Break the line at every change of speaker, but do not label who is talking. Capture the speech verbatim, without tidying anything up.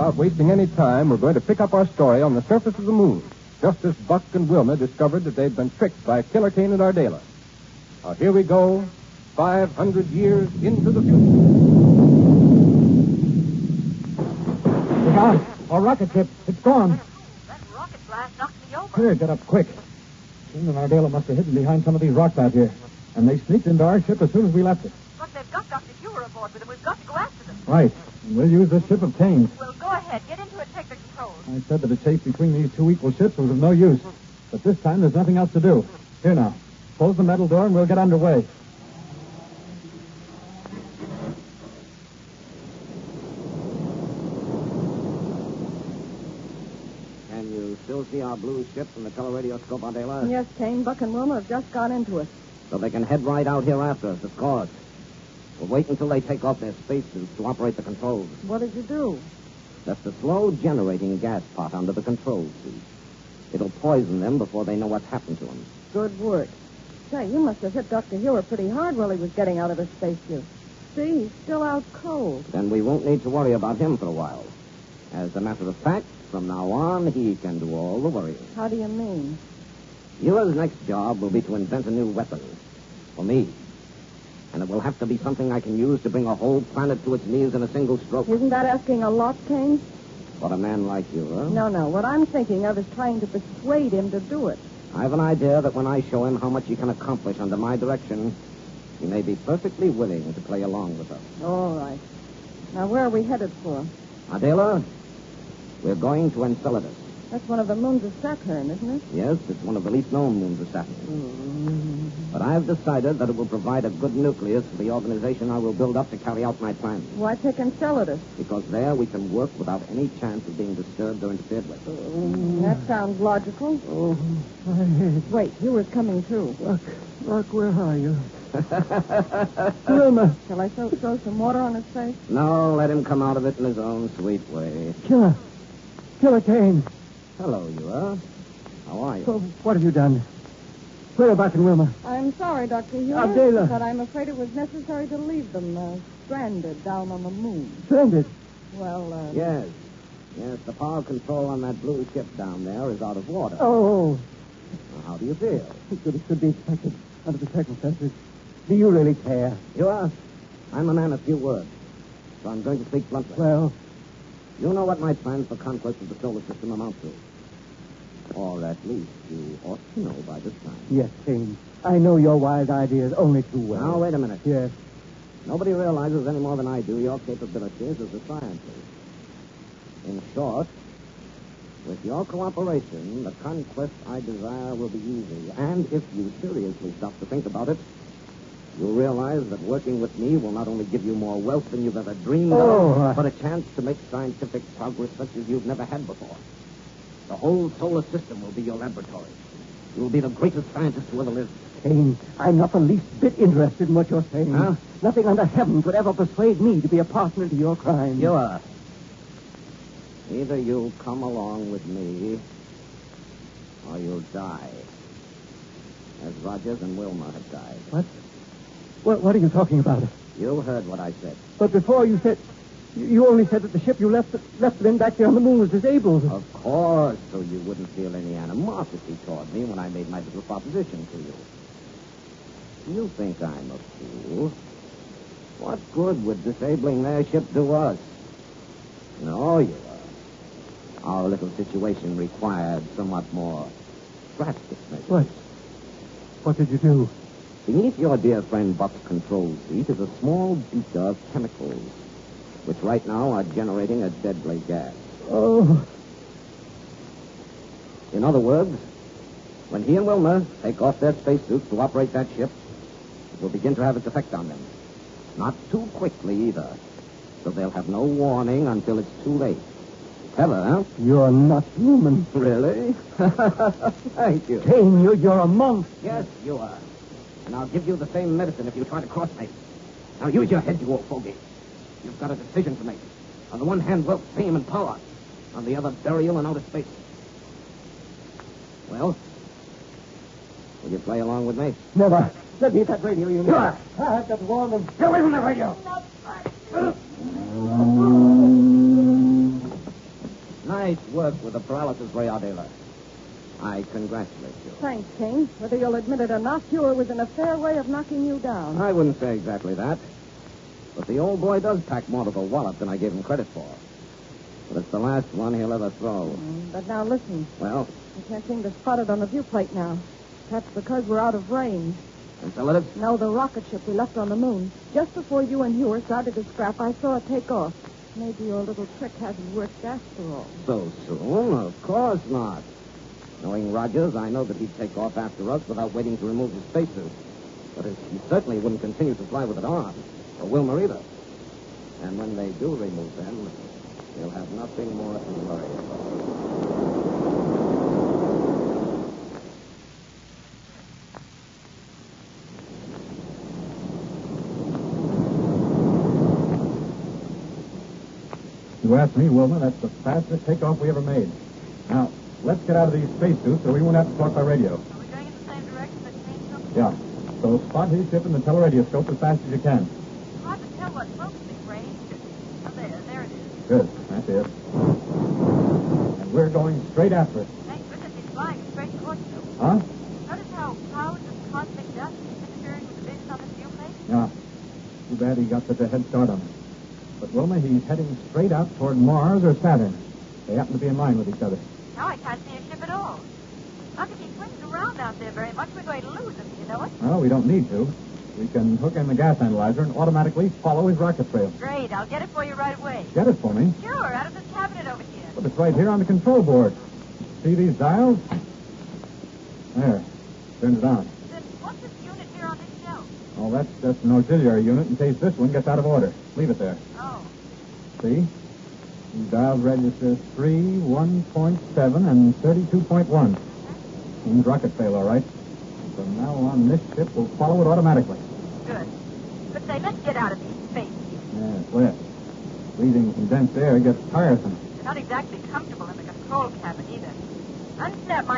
without wasting any time, we're going to pick up our story on the surface of the moon, just as Buck and Wilma discovered that they'd been tricked by Killer Kane and Ardela. Now, here we go, five hundred years into the future.
Look out! Our rocket ship. It's gone.
That rocket blast knocked me over.
Here, get up quick. Kane and Ardela must have hidden behind some of these rocks out here. And they sneaked into our ship as soon as we left it.
But they've got Doctor Hewer aboard with them. We've got to go after them.
Right. And we'll use this ship of Kane's.
Well, go ahead. Get into it. Take the controls.
I said that a chase between these two equal ships was of no use. But this time there's nothing else to do. Here now. Close the metal door and we'll get underway.
Can you still see our blue ship from the teleradioscope, Ardela?
Yes, Kane. Buck and Wilma have just got into it.
So they can head right out here after us, of course. We'll wait until they take off their spacesuits to operate the controls.
What did you do?
Just a slow generating gas pot under the control suit. It'll poison them before they know what's happened to them.
Good work. Say, you must have hit Doctor Hewer pretty hard while he was getting out of his spacesuit. See, he's still out cold.
Then we won't need to worry about him for a while. As a matter of fact, from now on, he can do all the worrying.
How do you mean?
Hewer's next job will be to invent a new weapon. For me. And it will have to be something I can use to bring a whole planet to its knees in a single stroke.
Isn't that asking a lot, Kane?
For a man like you, huh?
No, no. What I'm thinking of is trying to persuade him to do it.
I have an idea that when I show him how much he can accomplish under my direction, he may be perfectly willing to play along with us.
All right. Now, where are we headed for?
Adela, we're going to Enceladus.
That's one of the moons of Saturn, isn't it?
Yes, it's one of the least known moons of Saturn.
Mm.
But I've decided that it will provide a good nucleus for the organization I will build up to carry out my plans.
Why pick Enceladus?
Because there we can work without any chance of being disturbed or interfered with.
Mm, that sounds logical.
Oh, my head.
Wait, Hewer's coming too.
Buck, Buck, where are you? Wilma.
Shall I throw, throw some water on his face?
No, let him come out of it in his own sweet way.
Killer. Killer Kane.
Hello, you are. How are you?
So, what have you done? Where are Buck and Wilma?
I'm sorry, Doctor Hewer,
Adela.
but I'm afraid it was necessary to leave them uh, stranded down on the moon.
Stranded.
Well, uh...
Yes. Yes, the power control on that blue ship down there is out of water.
Oh.
Now, how do you feel?
Good, it could be expected under the circumstances. Do you really care?
You are? I'm a man of few words, so I'm going to speak bluntly.
Well,
You know what my plans for conquest of the solar system amount to. Or at least you ought to know by this time.
yes, Kane. I know your wise ideas only too well.
Now, wait a minute.
Yes.
Nobody realizes any more than I do your capabilities as a scientist. In short, with your cooperation, the conquest I desire will be easy. And if you seriously stop to think about it, you'll realize that working with me will not only give you more wealth than you've ever dreamed
Oh,
of,
I-
but a chance to make scientific progress such as you've never had before. The whole solar system will be your laboratory. You'll be the greatest scientist who ever lived.
Kane, I'm not the least bit interested in what you're saying.
Huh?
Nothing under heaven could ever persuade me to be a partner to your crime.
You are. Either you'll come along with me, or you'll die. As Rogers and Wilma have died.
What? What, what are you talking about?
You heard what I said.
But before you said... You you only said that the ship you left left them back there on the moon was disabled.
Of course, so you wouldn't feel any animosity toward me when I made my little proposition to you. You think I'm a fool. What good would disabling their ship do us? No, you are. Our little situation required somewhat more drastic measures.
What? What did you do?
Beneath your dear friend Buck's control seat is a small beaker of chemicals, which right now are generating a deadly gas.
Oh.
In other words, when he and Wilma take off their spacesuits to operate that ship, it will begin to have its effect on them. Not too quickly, either. So they'll have no warning until it's too late. Clever, huh?
You're not human.
Really? Thank you.
Kane, you're, you're a monk.
Yes, you are. And I'll give you the same medicine if you try to cross me. Now use your head, you old fogey. You've got a decision to make. On the one hand, wealth, fame, and power. On the other, burial and outer space. Well, will you play along with me?
Never. Let me at that radio, you know.
Sure.
I've got to warn them.
Get away from the radio! Nice work with the paralysis ray, Ardela. I congratulate you.
Thanks, Kane. Whether you'll admit it or not, Hewer was in a fair way of knocking you down.
I wouldn't say exactly that. But the old boy does pack more to the wallet than I gave him credit for. But it's the last one he'll ever throw.
Mm, but now listen.
Well,
You can't seem to spot it on the viewplate now. That's because we're out of range.
intelligence?
No, the rocket ship we left on the moon. Just before you and Hewer started to scrap, I saw it take off. Maybe your little trick hasn't worked after all.
So soon? Of course not. Knowing Rogers, I know that he'd take off after us without waiting to remove his spacesuit. But he certainly wouldn't continue to fly with it on. Or Wilmer either. And when they do remove them, he'll have nothing more to worry about.
You ask me, Wilma, that's the fastest takeoff we ever made. Now, let's get out of these spacesuits so we won't have to talk by radio.
Are we going in the same direction that Kane took?
Yeah. So spot his ship in the teleradioscope as fast as you can.
It's hard to tell what focusing range. Oh, there, there it is.
Good. That's it. And we're going straight after it.
Thank goodness he's flying straight towards you.
Huh?
Notice how clouds of cosmic dust keep interfering with the vision on this viewplate?
Yeah. Too bad he got such a head start on us. But, Wilma, he's heading straight out toward Mars or Saturn. They happen to be in line with each other.
Now I can't see a ship at all. Not if he swings around out there very much, we're going to lose him, you know it?
Well, we don't need to. We can hook in the gas analyzer and automatically follow his rocket trail.
Great, I'll get it for you right away.
Get it for me.
Sure, out of this cabinet over here.
But it's right here on the control board. See these dials? There. Turns it on.
Then what's this unit here on this shelf?
Oh, that's just an auxiliary unit in case this one gets out of order. Leave it there.
Oh,
See? These dials register three, one point seven, and thirty-two point one. Means rocket fail, all right. From now on, this ship will follow it automatically.
good. But say, let's get out of these space suits.
Yes, well, breathing condensed air gets tiresome.
They're not exactly comfortable in the control cabin either. Unsnap my